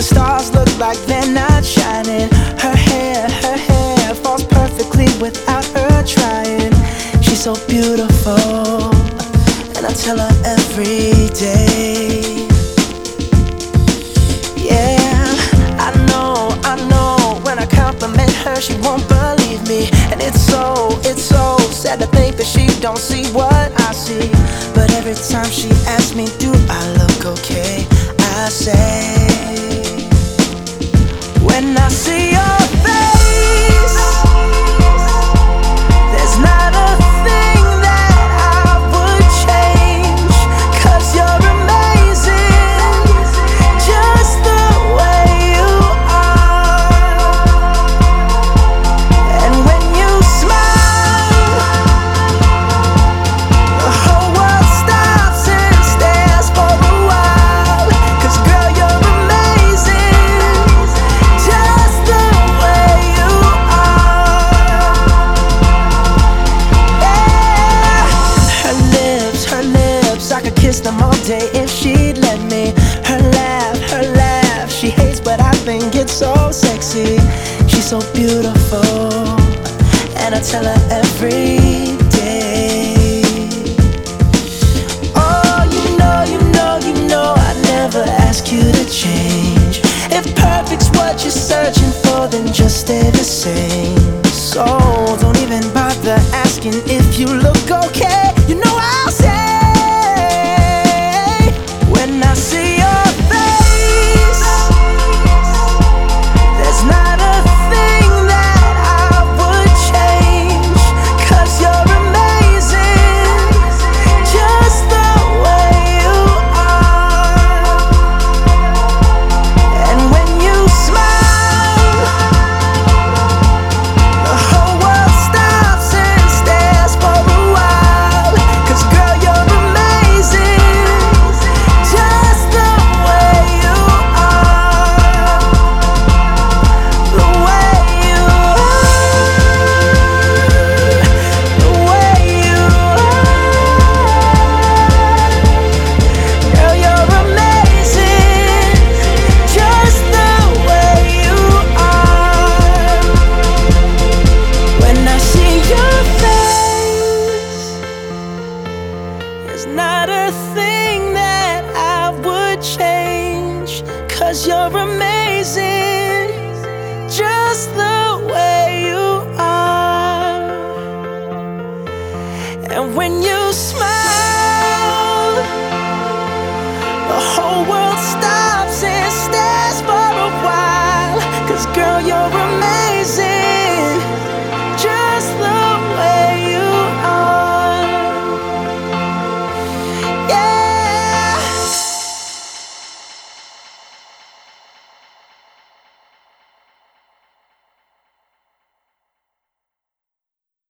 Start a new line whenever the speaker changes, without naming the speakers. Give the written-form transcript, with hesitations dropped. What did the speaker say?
stars look like they're not shining. Her hair falls perfectly without her trying. She's so beautiful, and I tell her every day. Yeah, I know, when I compliment her, she won't believe me. And it's so sad to think that she don't see what I see. But every time she asks me, do I look okay, I say, when I see your face, there's not a thing that I would change. 'Cause you're amazing, just the way you are. And when you smile, the whole world stops and stares for a while. 'Cause girl, you're amazing, just the way you are. Yeah. Her lips, I could kiss them all day if she'd let me. Her laugh, she hates but I think it's so sexy. She's so beautiful, and I tell her every day. Oh, you know, I never ask you to change. If perfect's what you're searching for, then just stay the same. So don't even bother asking if you look okay. You know I'll say, when I see your face, there's not a thing that I would change. 'Cause you're amazing, just the way you are. And when you smile, the whole world stops and stares for a while. 'Cause girl, you're amazing, just the way you are. The way you are, the way you are. Girl, you're amazing, just the way you are. When I see your face, there's not a thing that I would change. 'Cause you're amazing.